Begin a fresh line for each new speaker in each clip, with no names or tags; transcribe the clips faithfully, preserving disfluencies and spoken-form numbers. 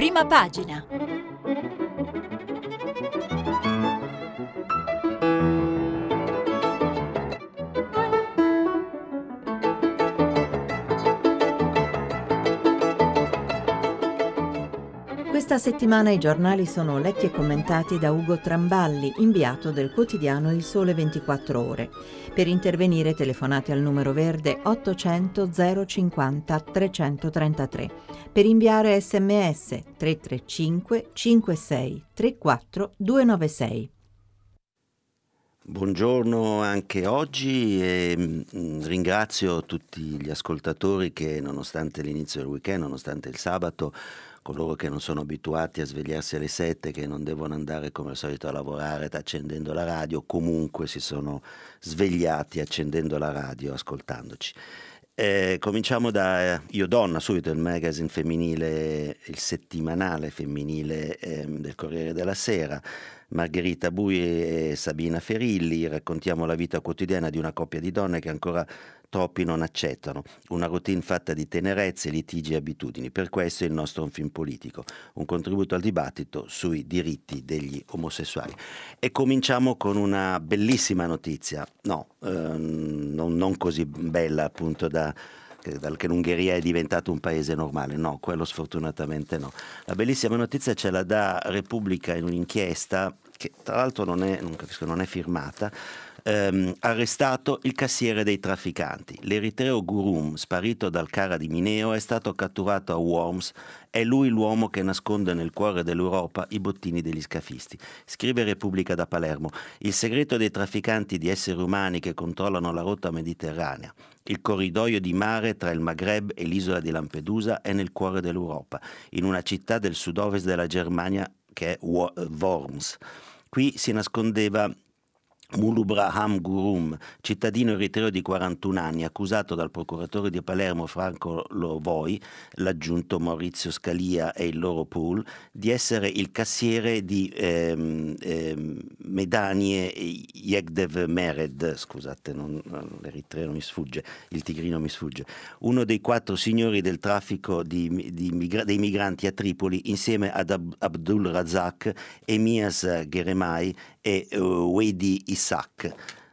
Prima pagina.
Questa settimana i giornali sono letti e commentati da Ugo Tramballi, inviato del quotidiano Il Sole ventiquattro Ore. Per intervenire telefonate al numero verde ottocento zero cinquanta trecentotrentatré. Per inviare sms tre tre cinque cinque sei tre quattro due nove sei.
Buongiorno anche oggi e mh, ringrazio tutti gli ascoltatori che nonostante l'inizio del weekend, nonostante il sabato, coloro che non sono abituati a svegliarsi alle sette, che non devono andare come al solito a lavorare accendendo la radio, comunque si sono svegliati accendendo la radio, ascoltandoci. Eh, cominciamo da eh, Io Donna, subito il magazine femminile, il settimanale femminile eh, del Corriere della Sera. Margherita Bui e Sabina Ferilli, raccontiamo la vita quotidiana di una coppia di donne che ancora troppi non accettano, una routine fatta di tenerezze, litigi e abitudini. Per questo il nostro è un film politico, un contributo al dibattito sui diritti degli omosessuali. E cominciamo con una bellissima notizia, no, ehm, non, non così bella appunto da che l'Ungheria è diventato un paese normale, no, quello sfortunatamente no. La bellissima notizia ce la dà Repubblica in un'inchiesta che tra l'altro non è, non capisco, non è firmata. Ehm, arrestato il cassiere dei trafficanti. L'eritreo Gurum, sparito dal Cara di Mineo, è stato catturato a Worms. È lui l'uomo che nasconde nel cuore dell'Europa i bottini degli scafisti. Scrive Repubblica da Palermo: il segreto dei trafficanti di esseri umani che controllano la rotta mediterranea. Il corridoio di mare tra il Maghreb e l'isola di Lampedusa è nel cuore dell'Europa, in una città del sud-ovest della Germania che è Worms. Qui si nascondeva Mulubraham Gurum, cittadino eritreo di quarantuno anni, accusato dal procuratore di Palermo Franco Lovoi, l'aggiunto Maurizio Scalia e il loro pool, di essere il cassiere di ehm, ehm, Medanie Yegdev Mered, scusate, non, l'eritreo mi sfugge, il tigrino mi sfugge, uno dei quattro signori del traffico di, di migra- dei migranti a Tripoli, insieme ad Ab- Abdul Razak, Emias Gheremai e uh, Wedi Isaac.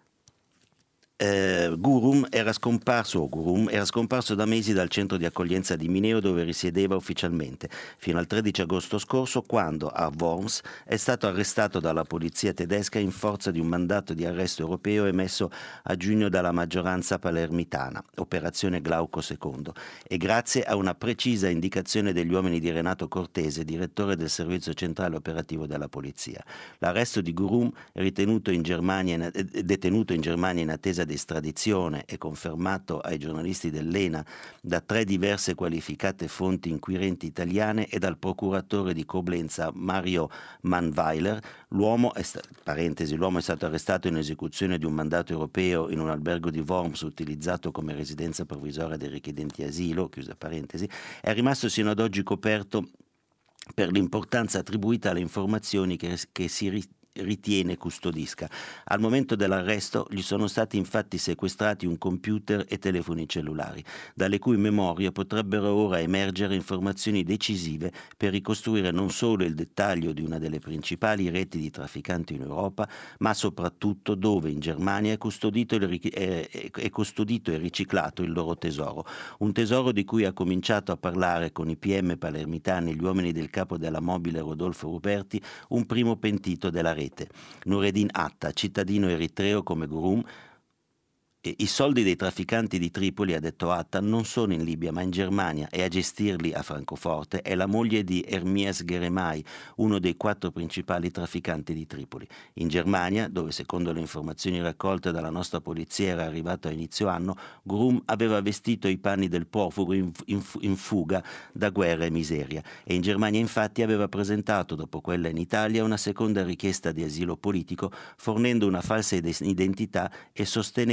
Eh, Gurum era scomparso, Gurum era scomparso da mesi dal centro di accoglienza di Mineo dove risiedeva ufficialmente, fino al tredici agosto scorso, quando a Worms è stato arrestato dalla polizia tedesca in forza di un mandato di arresto europeo emesso a giugno dalla maggioranza palermitana, operazione Glauco secondo, e grazie a una precisa indicazione degli uomini di Renato Cortese, direttore del servizio centrale operativo della polizia. L'arresto di Gurum, ritenuto in Germania, detenuto in Germania in attesa di estradizione e confermato ai giornalisti dell'E N A da tre diverse qualificate fonti inquirenti italiane e dal procuratore di Coblenza Mario Manweiler, l'uomo è, sta- parentesi, l'uomo è stato arrestato in esecuzione di un mandato europeo in un albergo di Worms utilizzato come residenza provvisoria dei richiedenti asilo, chiusa parentesi, è rimasto sino ad oggi coperto per l'importanza attribuita alle informazioni che, che si ri- ritiene custodisca. Al momento dell'arresto gli sono stati infatti sequestrati un computer e telefoni cellulari, dalle cui memorie potrebbero ora emergere informazioni decisive per ricostruire non solo il dettaglio di una delle principali reti di trafficanti in Europa, ma soprattutto dove in Germania è custodito, il, è, è custodito e riciclato il loro tesoro. Un tesoro di cui ha cominciato a parlare con i P M palermitani e gli uomini del capo della mobile Rodolfo Ruberti, un primo pentito della rete. Nureddin Atta, cittadino eritreo come Gurum. I soldi dei trafficanti di Tripoli, ha detto Atta, non sono in Libia ma in Germania, e a gestirli a Francoforte è la moglie di Ermias Gheremai, uno dei quattro principali trafficanti di Tripoli. In Germania, dove secondo le informazioni raccolte dalla nostra polizia era arrivato a inizio anno, Gurum aveva vestito i panni del profugo in, in, in fuga da guerra e miseria, e in Germania infatti aveva presentato, dopo quella in Italia, una seconda richiesta di asilo politico, fornendo una falsa identità e sostenendo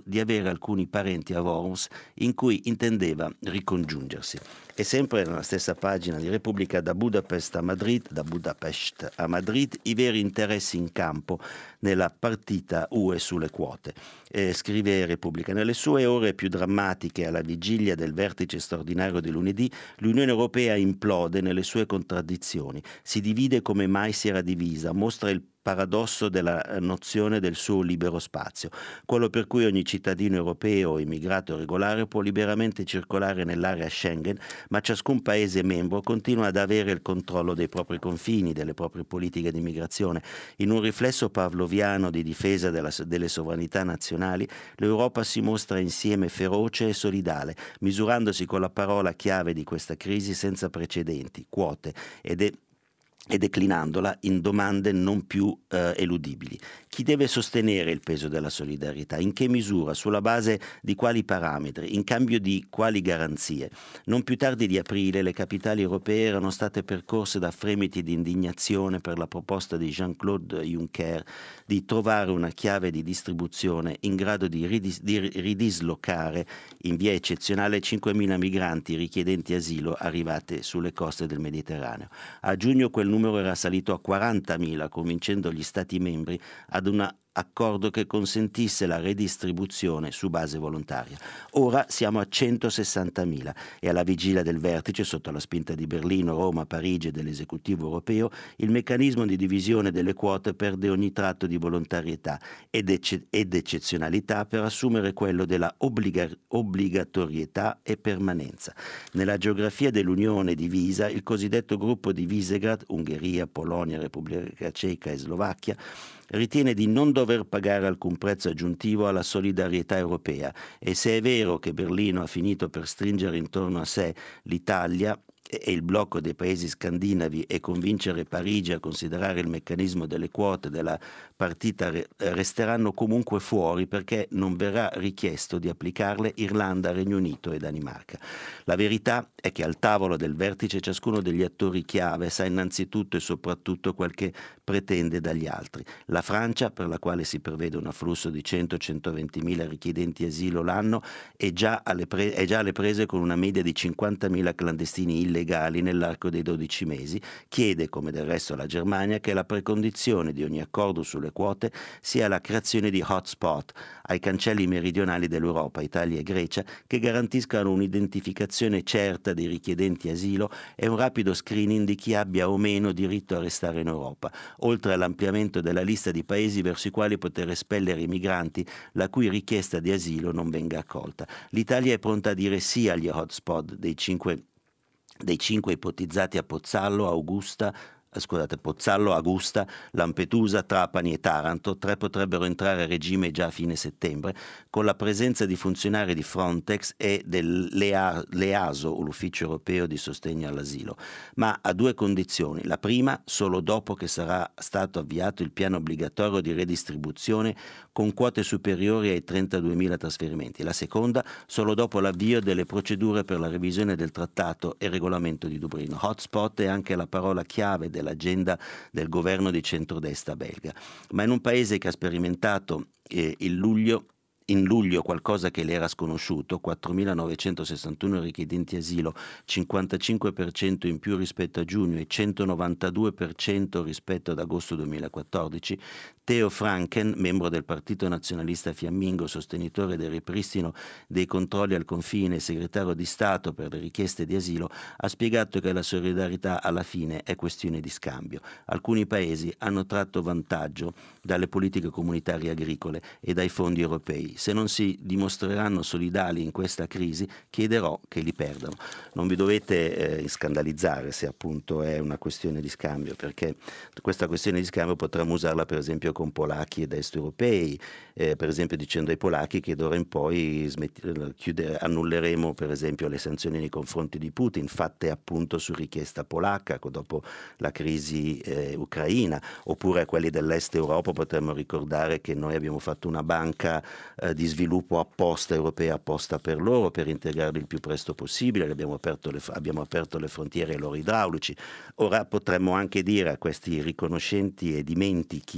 di avere alcuni parenti a Worms in cui intendeva ricongiungersi. E sempre nella stessa pagina di Repubblica, da Budapest a Madrid, da Budapest a Madrid, i veri interessi in campo nella partita U E sulle quote. Eh, scrive Repubblica: nelle sue ore più drammatiche, alla vigilia del vertice straordinario di lunedì, l'Unione Europea implode nelle sue contraddizioni, si divide come mai si era divisa, mostra il paradosso della nozione del suo libero spazio, quello per cui ogni cittadino europeo o immigrato regolare può liberamente circolare nell'area Schengen, ma ciascun paese membro continua ad avere il controllo dei propri confini, delle proprie politiche di immigrazione. In un riflesso pavloviano di difesa della, delle sovranità nazionali, l'Europa si mostra insieme feroce e solidale, misurandosi con la parola chiave di questa crisi senza precedenti, quote, ed è e declinandola in domande non più eh, eludibili. Chi deve sostenere il peso della solidarietà? In che misura? Sulla base di quali parametri? In cambio di quali garanzie? Non più tardi di aprile le capitali europee erano state percorse da fremiti di indignazione per la proposta di Jean-Claude Juncker di trovare una chiave di distribuzione in grado di, ridis- di ridislocare in via eccezionale cinquemila migranti richiedenti asilo arrivati sulle coste del Mediterraneo. A giugno quel numero era salito a quarantamila, convincendo gli Stati membri ad una accordo che consentisse la redistribuzione su base volontaria. Ora siamo a centosessantamila e alla vigilia del vertice, sotto la spinta di Berlino, Roma, Parigi e dell'esecutivo europeo, il meccanismo di divisione delle quote perde ogni tratto di volontarietà ed, ecce- ed eccezionalità per assumere quello della obbliga- obbligatorietà e permanenza. Nella geografia dell'Unione divisa, il cosiddetto gruppo di Visegrad, Ungheria, Polonia, Repubblica Ceca e Slovacchia, ritiene di non dover pagare alcun prezzo aggiuntivo alla solidarietà europea, e se è vero che Berlino ha finito per stringere intorno a sé l'Italia e il blocco dei paesi scandinavi e convincere Parigi a considerare il meccanismo delle quote della partita, resteranno comunque fuori perché non verrà richiesto di applicarle Irlanda, Regno Unito e Danimarca. La verità è che al tavolo del vertice ciascuno degli attori chiave sa innanzitutto e soprattutto quel che pretende dagli altri. La Francia, per la quale si prevede un afflusso di cento centoventimila richiedenti asilo l'anno, è già, alle pre- è già alle prese con una media di cinquantamila clandestini illegali nell'arco dei dodici mesi, chiede, come del resto la Germania, che la precondizione di ogni accordo sulle quote sia la creazione di hotspot ai cancelli meridionali dell'Europa, Italia e Grecia, che garantiscano un'identificazione certa dei richiedenti asilo e un rapido screening di chi abbia o meno diritto a restare in Europa, oltre all'ampliamento della lista di paesi verso i quali poter espellere i migranti la cui richiesta di asilo non venga accolta. L'Italia è pronta a dire sì agli hotspot dei cinque dei cinque ipotizzati a Pozzallo, Augusta, scusate, Pozzallo, Augusta, Lampedusa, Trapani e Taranto. Tre potrebbero entrare a regime già a fine settembre, con la presenza di funzionari di Frontex e dell'E A S O, l'Ufficio Europeo di Sostegno all'Asilo, ma a due condizioni. La prima, solo dopo che sarà stato avviato il piano obbligatorio di redistribuzione con quote superiori ai trentaduemila trasferimenti. La seconda, solo dopo l'avvio delle procedure per la revisione del trattato e regolamento di Dublino. Hotspot è anche la parola chiave dell'agenda del governo di centrodestra belga. Ma in un paese che ha sperimentato eh, il luglio in luglio qualcosa che le era sconosciuto, quattromilanovecentosessantuno richiedenti asilo, cinquantacinque per cento in più rispetto a giugno e centonovantadue per cento rispetto ad agosto duemilaquattordici, Theo Franken, membro del Partito Nazionalista Fiammingo, sostenitore del ripristino dei controlli al confine e segretario di Stato per le richieste di asilo, ha spiegato che la solidarietà alla fine è questione di scambio. Alcuni paesi hanno tratto vantaggio dalle politiche comunitarie agricole e dai fondi europei. Se non si dimostreranno solidali in questa crisi, chiederò che li perdano. Non vi dovete eh, scandalizzare se appunto è una questione di scambio, perché questa questione di scambio potremmo usarla per esempio con polacchi ed est europei, eh, per esempio dicendo ai polacchi che d'ora in poi smetti, chiudere, annulleremo per esempio le sanzioni nei confronti di Putin, fatte appunto su richiesta polacca dopo la crisi eh, ucraina, oppure a quelli dell'est Europa potremmo ricordare che noi abbiamo fatto una banca eh, di sviluppo apposta europea apposta per loro, per integrarli il più presto possibile. Abbiamo aperto le, abbiamo aperto le frontiere ai loro idraulici. Ora potremmo anche dire a questi riconoscenti e dimentichi est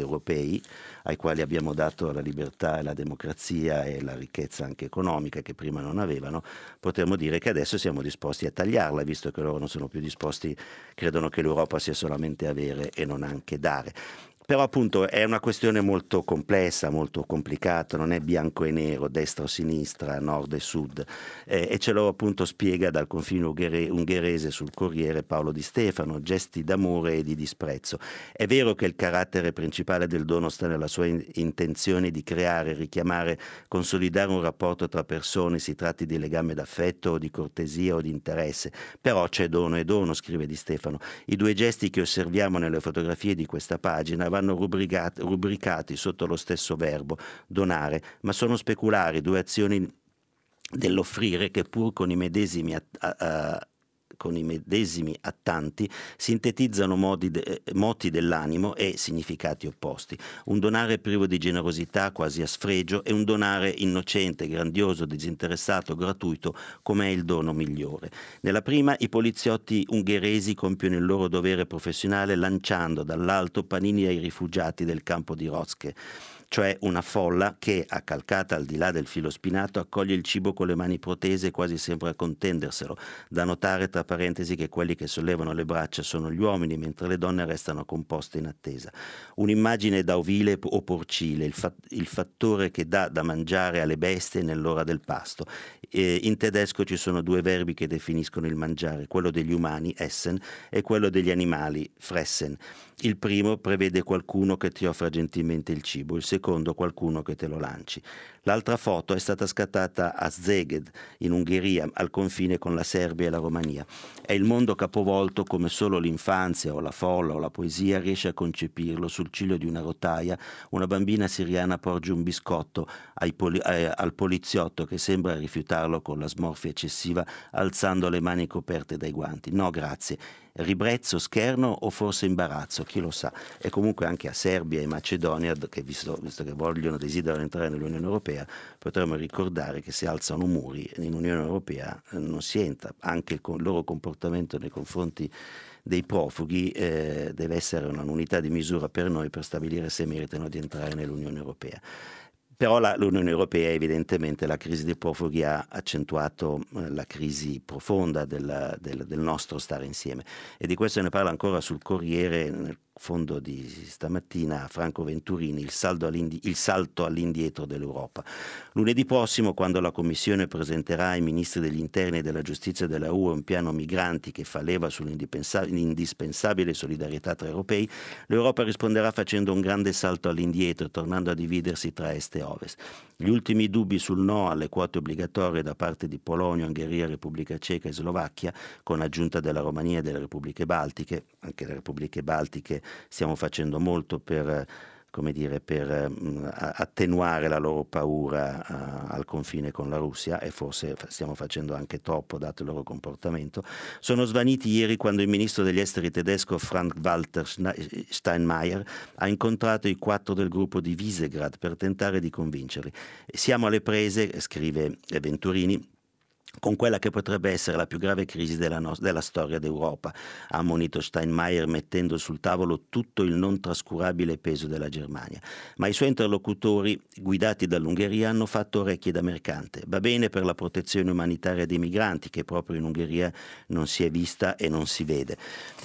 europei, ai quali abbiamo dato la libertà e la democrazia e la ricchezza anche economica che prima non avevano, potremmo dire che adesso siamo disposti a tagliarla, visto che loro non sono più disposti, credono che l'Europa sia solamente avere e non anche dare. Però appunto è una questione molto complessa, molto complicata, non è bianco e nero, destra o sinistra, nord e sud, eh, e ce lo appunto spiega dal confine unghere- ungherese sul Corriere Paolo Di Stefano, gesti d'amore e di disprezzo. È vero che il carattere principale del dono sta nella sua in- intenzione di creare, richiamare, consolidare un rapporto tra persone, si tratti di legame d'affetto o di cortesia o di interesse, però c'è dono e dono, scrive Di Stefano. I due gesti che osserviamo nelle fotografie di questa pagina vanno rubricati, rubricati sotto lo stesso verbo, donare, ma sono speculari, due azioni dell'offrire che pur con i medesimi a, a, a, con i medesimi attanti sintetizzano modi de, moti dell'animo e significati opposti. Un donare privo di generosità, quasi a sfregio, e un donare innocente, grandioso, disinteressato, gratuito, come è il dono migliore. Nella prima i poliziotti ungheresi compiono il loro dovere professionale lanciando dall'alto panini ai rifugiati del campo di Rozke, cioè una folla che, accalcata al di là del filo spinato, accoglie il cibo con le mani protese e quasi sembra contenderselo. Da notare, tra parentesi, che quelli che sollevano le braccia sono gli uomini, mentre le donne restano composte in attesa. Un'immagine da ovile o porcile, il, fa- il fattore che dà da mangiare alle bestie nell'ora del pasto. E in tedesco ci sono due verbi che definiscono il mangiare, quello degli umani, essen, e quello degli animali, fressen. Il primo prevede qualcuno che ti offra gentilmente il cibo, il secondo qualcuno che te lo lanci. L'altra foto è stata scattata a Szeged, in Ungheria, al confine con la Serbia e la Romania. È il mondo capovolto come solo l'infanzia o la folla o la poesia riesce a concepirlo. Sul ciglio di una rotaia una bambina siriana porge un biscotto ai poli- eh, al poliziotto che sembra rifiutarlo con la smorfia eccessiva, alzando le mani coperte dai guanti. No, grazie. Ribrezzo, scherno o forse imbarazzo, chi lo sa. E comunque anche a Serbia e Macedonia, che visto, visto che vogliono, desiderano entrare nell'Unione Europea, potremmo ricordare che se alzano muri in Unione Europea non si entra. Anche il, il loro comportamento nei confronti dei profughi eh, deve essere una unità di misura per noi per stabilire se meritano di entrare nell'Unione Europea. Però la, l'Unione Europea, evidentemente, la crisi dei profughi ha accentuato eh, la crisi profonda del, del, del nostro stare insieme, e di questo ne parla ancora sul Corriere, nel fondo di stamattina, Franco Venturini, il, saldo il salto all'indietro dell'Europa. Lunedì prossimo, quando la Commissione presenterà ai ministri degli interni e della giustizia della U E un piano migranti che fa leva sull'indispensabile solidarietà tra europei, l'Europa risponderà facendo un grande salto all'indietro, tornando a dividersi tra est e ovest. Gli ultimi dubbi sul no alle quote obbligatorie da parte di Polonia, Ungheria, Repubblica Ceca e Slovacchia, con aggiunta della Romania e delle Repubbliche Baltiche, anche le Repubbliche Baltiche stiamo facendo molto per, come dire, per mh, attenuare la loro paura uh, al confine con la Russia, e forse stiamo facendo anche troppo dato il loro comportamento, sono svaniti ieri quando il ministro degli esteri tedesco Frank-Walter Steinmeier ha incontrato i quattro del gruppo di Visegrad per tentare di convincerli. Siamo alle prese, scrive Venturini, con quella che potrebbe essere la più grave crisi della, no- della storia d'Europa, ha ammonito Steinmeier mettendo sul tavolo tutto il non trascurabile peso della Germania. Ma i suoi interlocutori, guidati dall'Ungheria, hanno fatto orecchie da mercante. Va bene per la protezione umanitaria dei migranti, che proprio in Ungheria non si è vista e non si vede.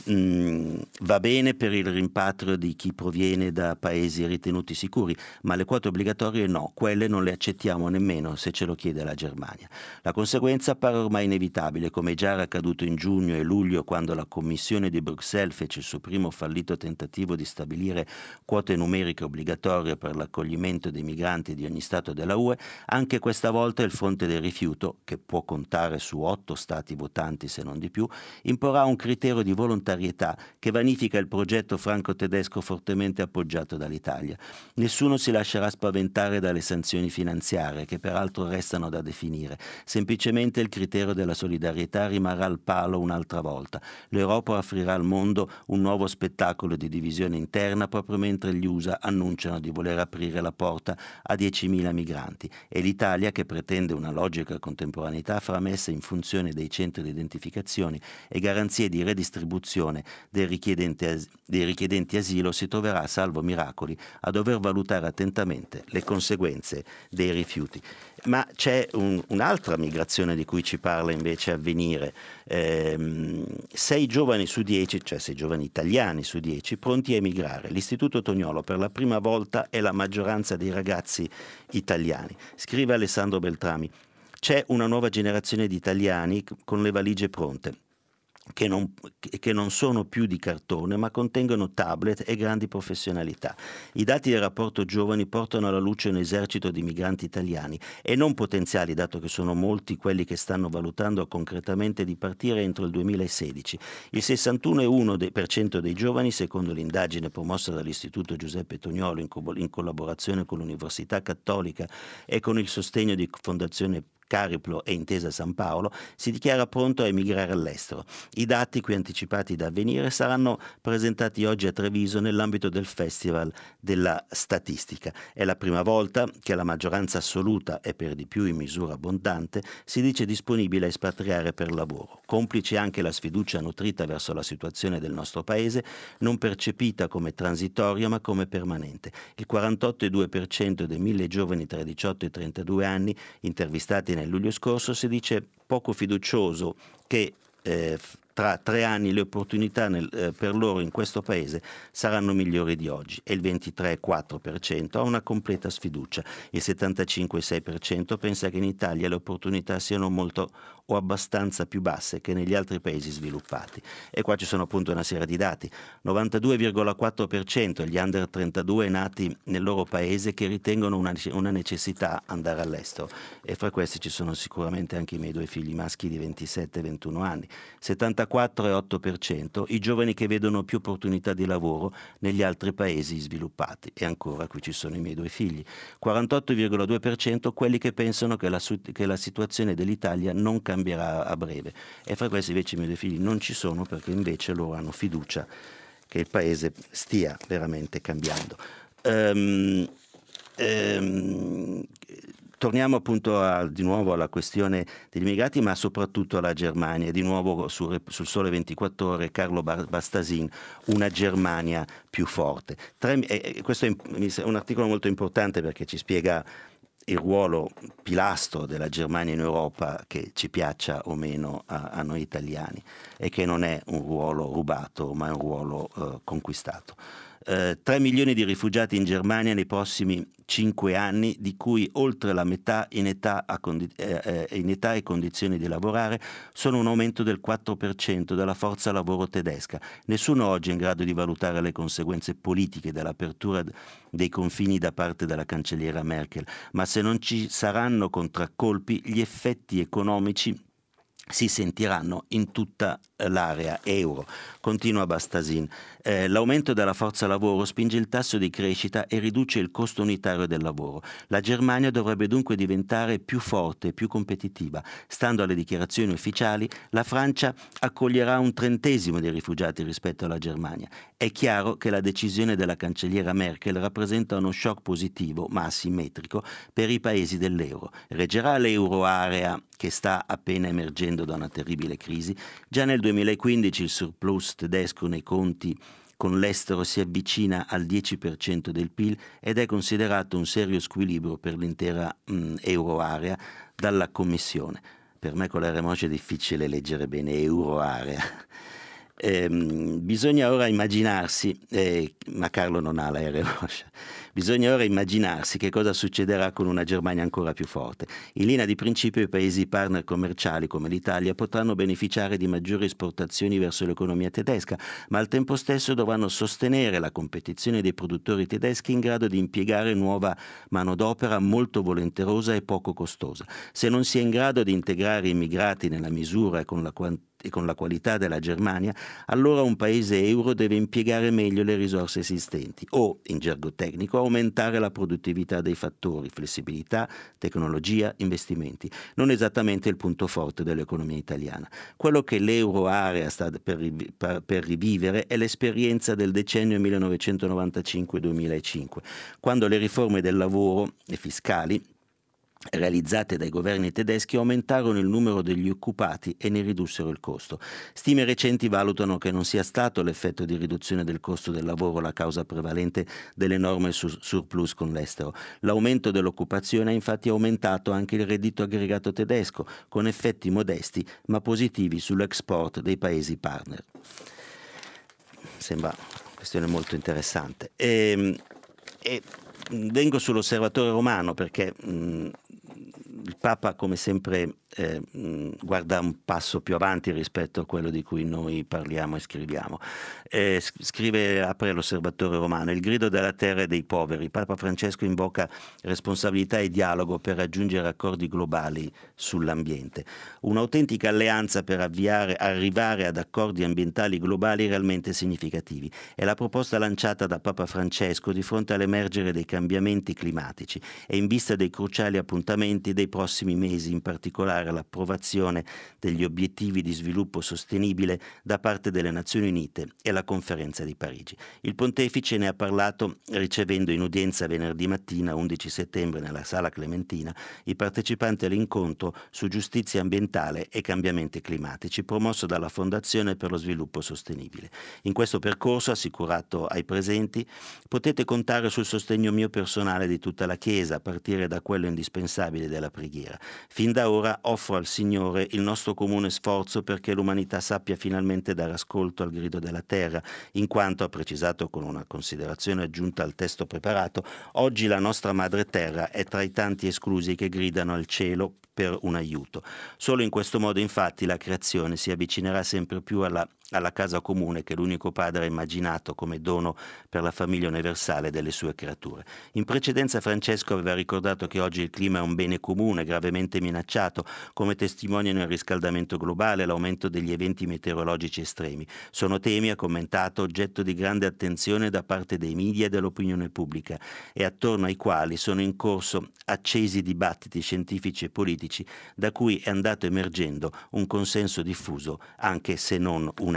Mm, va bene per il rimpatrio di chi proviene da paesi ritenuti sicuri, ma le quote obbligatorie no, quelle non le accettiamo nemmeno se ce lo chiede la Germania. La conseguenza appare ormai inevitabile, come già era accaduto in giugno e luglio quando la Commissione di Bruxelles fece il suo primo fallito tentativo di stabilire quote numeriche obbligatorie per l'accoglimento dei migranti di ogni Stato della U E. Anche questa volta il fronte del rifiuto, che può contare su otto Stati votanti se non di più, imporrà un criterio di volontarietà che vanifica il progetto franco-tedesco fortemente appoggiato dall'Italia. Nessuno si lascerà spaventare dalle sanzioni finanziarie, che peraltro restano da definire. Semplicemente probabilmente il criterio della solidarietà rimarrà al palo un'altra volta. L'Europa offrirà al mondo un nuovo spettacolo di divisione interna proprio mentre gli U S A annunciano di voler aprire la porta a diecimila migranti e l'Italia, che pretende una logica contemporaneità, farà messa in funzione dei centri di identificazione e garanzie di redistribuzione dei richiedenti, as- dei richiedenti asilo, si troverà, salvo miracoli, a dover valutare attentamente le conseguenze dei rifiuti. Ma c'è un, un'altra migrazione di cui ci parla invece Avvenire. Ehm, sei giovani su dieci, cioè sei giovani italiani su dieci, pronti a emigrare. L'Istituto Toniolo per la prima volta è la maggioranza dei ragazzi italiani. Scrive Alessandro Beltrami: c'è una nuova generazione di italiani con le valigie pronte, che non, che non sono più di cartone ma contengono tablet e grandi professionalità. I dati del rapporto giovani portano alla luce un esercito di migranti italiani e non potenziali, dato che sono molti quelli che stanno valutando concretamente di partire entro il duemilasedici. Il sessantuno virgola uno per cento dei giovani, secondo l'indagine promossa dall'Istituto Giuseppe Toniolo in, co- in collaborazione con l'Università Cattolica e con il sostegno di Fondazione Cariplo e Intesa San Paolo, si dichiara pronto a emigrare all'estero. I dati qui anticipati da Avvenire saranno presentati oggi a Treviso nell'ambito del Festival della Statistica. È la prima volta che la maggioranza assoluta, e per di più in misura abbondante, si dice disponibile a espatriare per lavoro. Complice anche la sfiducia nutrita verso la situazione del nostro paese, non percepita come transitoria ma come permanente. Il quarantotto virgola due per cento dei mille giovani tra i diciotto e i trentadue anni intervistati nel luglio scorso si dice poco fiducioso che eh, tra tre anni le opportunità nel, eh, per loro in questo paese saranno migliori di oggi, e il ventitré virgola quattro per cento ha una completa sfiducia. Il settantacinque virgola sei per cento pensa che in Italia le opportunità siano molto o abbastanza più basse che negli altri paesi sviluppati. E qua ci sono appunto una serie di dati. novantadue virgola quattro per cento gli under trentadue nati nel loro paese che ritengono una, una necessità andare all'estero, e fra questi ci sono sicuramente anche i miei due figli maschi di ventisette e ventuno anni. settantaquattro virgola otto per cento i giovani che vedono più opportunità di lavoro negli altri paesi sviluppati, e ancora qui ci sono i miei due figli. quarantotto virgola due per cento quelli che pensano che la, che la situazione dell'Italia non cambierà a breve, e fra questi invece i miei due figli non ci sono, perché invece loro hanno fiducia che il paese stia veramente cambiando. Um, um, Torniamo appunto a, di nuovo alla questione degli immigrati, ma soprattutto alla Germania. Di nuovo sul, sul Sole ventiquattro Ore Carlo Bastasin, una Germania più forte. Tre, eh, questo è un articolo molto importante perché ci spiega il ruolo pilastro della Germania in Europa, che ci piaccia o meno a, a noi italiani, e che non è un ruolo rubato ma è un ruolo eh, conquistato. Eh, tre milioni di rifugiati in Germania nei prossimi cinque anni, di cui oltre la metà in età, a condi- eh, in età e condizioni di lavorare, sono un aumento del quattro per cento della forza lavoro tedesca. Nessuno oggi è in grado di valutare le conseguenze politiche dell'apertura dei confini da parte della cancelliera Merkel, ma se non ci saranno contraccolpi, gli effetti economici si sentiranno in tutta l'area euro. Continua Bastasin. Eh, l'aumento della forza lavoro spinge il tasso di crescita e riduce il costo unitario del lavoro. La Germania dovrebbe dunque diventare più forte e più competitiva. Stando alle dichiarazioni ufficiali, la Francia accoglierà un trentesimo dei rifugiati rispetto alla Germania. È chiaro che la decisione della cancelliera Merkel rappresenta uno shock positivo, ma asimmetrico, per i paesi dell'euro. Reggerà l'euroarea, che sta appena emergendo da una terribile crisi? Già nel duemilaquindici il surplus tedesco nei conti con l'estero si avvicina al dieci per cento del P I L ed è considerato un serio squilibrio per l'intera mh, euroarea dalla Commissione. Per me con la remoce è difficile leggere bene euroarea. Eh, bisogna ora immaginarsi, eh, ma Carlo non ha la R moscia, bisogna ora immaginarsi che cosa succederà con una Germania ancora più forte. In linea di principio i paesi partner commerciali come l'Italia potranno beneficiare di maggiori esportazioni verso l'economia tedesca, ma al tempo stesso dovranno sostenere la competizione dei produttori tedeschi in grado di impiegare nuova manodopera molto volenterosa e poco costosa. Se non si è in grado di integrare immigrati nella misura e con la quantità e con la qualità della Germania, allora un paese euro deve impiegare meglio le risorse esistenti o, in gergo tecnico, aumentare la produttività dei fattori, flessibilità, tecnologia, investimenti. Non esattamente il punto forte dell'economia italiana. Quello che l'euroarea sta per, rivi- per, per rivivere è l'esperienza del decennio millenovecentonovantacinque duemilacinque, quando le riforme del lavoro e fiscali realizzate dai governi tedeschi aumentarono il numero degli occupati e ne ridussero il costo. Stime recenti valutano che non sia stato l'effetto di riduzione del costo del lavoro la causa prevalente dell'enorme sur- surplus con l'estero. L'aumento dell'occupazione ha infatti aumentato anche il reddito aggregato tedesco, con effetti modesti ma positivi sull'export dei paesi partner. Sembra una questione molto interessante. E, e vengo sull'Osservatore Romano perché mh, il Papa, come sempre, eh, mh, guarda un passo più avanti rispetto a quello di cui noi parliamo e scriviamo. Eh, scrive, apre l'Osservatore Romano: il grido della terra e dei poveri. Papa Francesco invoca responsabilità e dialogo per raggiungere accordi globali sull'ambiente. Un'autentica alleanza per avviare, arrivare ad accordi ambientali globali realmente significativi. È la proposta lanciata da Papa Francesco di fronte all'emergere dei cambiamenti climatici e in vista dei cruciali appuntamenti dei prossimi mesi, in particolare l'approvazione degli obiettivi di sviluppo sostenibile da parte delle Nazioni Unite e la Conferenza di Parigi. Il Pontefice ne ha parlato ricevendo in udienza venerdì mattina, undici settembre, nella Sala Clementina, i partecipanti all'incontro su giustizia ambientale e cambiamenti climatici, promosso dalla Fondazione per lo Sviluppo Sostenibile. In questo percorso, assicurato ai presenti, potete contare sul sostegno mio personale di tutta la Chiesa, a partire da quello indispensabile della preghiera. Fin da ora offro al Signore il nostro comune sforzo perché l'umanità sappia finalmente dare ascolto al grido della terra, in quanto, ha precisato con una considerazione aggiunta al testo preparato, oggi la nostra madre terra è tra i tanti esclusi che gridano al cielo per un aiuto. Solo in questo modo, infatti, la creazione si avvicinerà sempre più alla alla casa comune che l'unico padre ha immaginato come dono per la famiglia universale delle sue creature. In precedenza Francesco aveva ricordato che oggi il clima è un bene comune gravemente minacciato, come testimoniano il riscaldamento globale e l'aumento degli eventi meteorologici estremi. Sono temi, ha commentato, oggetto di grande attenzione da parte dei media e dell'opinione pubblica e attorno ai quali sono in corso accesi dibattiti scientifici e politici da cui è andato emergendo un consenso diffuso, anche se non unanime.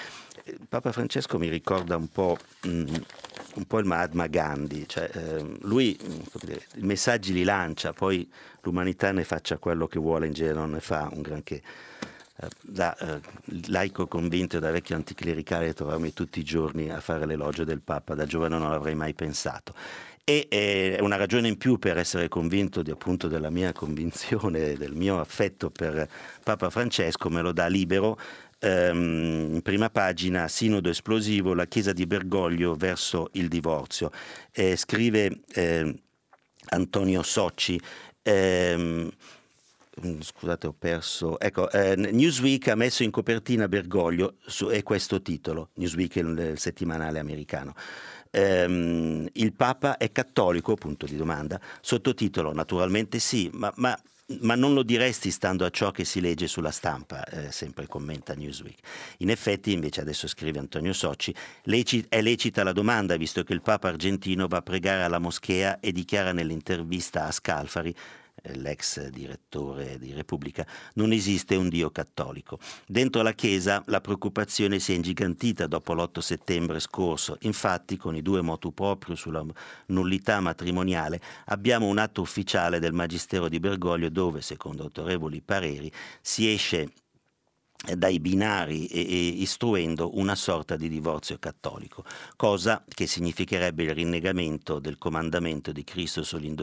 Papa Francesco mi ricorda un po', mh, un po' il Mahatma Gandhi, cioè, eh, lui mh, i messaggi li lancia, poi l'umanità ne faccia quello che vuole, in genere non ne fa un granché. Eh, da eh, laico convinto e da vecchio anticlericale trovarmi tutti i giorni a fare l'elogio del Papa, da giovane non l'avrei mai pensato. E è una ragione in più per essere convinto di, appunto, della mia convinzione, del mio affetto per Papa Francesco, me lo dà Libero. Um, in prima pagina: sinodo esplosivo, la Chiesa di Bergoglio verso il divorzio. Eh, scrive eh, Antonio Socci. ehm, Scusate, ho perso. Ecco, eh, Newsweek ha messo in copertina Bergoglio, su, è questo titolo. Newsweek è il, il settimanale americano. Ehm, il Papa è cattolico? Punto di domanda. Sottotitolo: naturalmente sì, ma, ma Ma non lo diresti stando a ciò che si legge sulla stampa, eh, sempre commenta Newsweek. In effetti, invece, adesso scrive Antonio Socci, leci- è lecita la domanda, visto che il Papa argentino va a pregare alla moschea e dichiara nell'intervista a Scalfari, l'ex direttore di Repubblica, non esiste un Dio cattolico. Dentro la Chiesa la preoccupazione si è ingigantita dopo l'otto settembre scorso. Infatti, con i due motu proprio sulla nullità matrimoniale, abbiamo un atto ufficiale del Magistero di Bergoglio dove, secondo autorevoli pareri, si esce dai binari e, e istruendo una sorta di divorzio cattolico, cosa che significherebbe il rinnegamento del comandamento di Cristo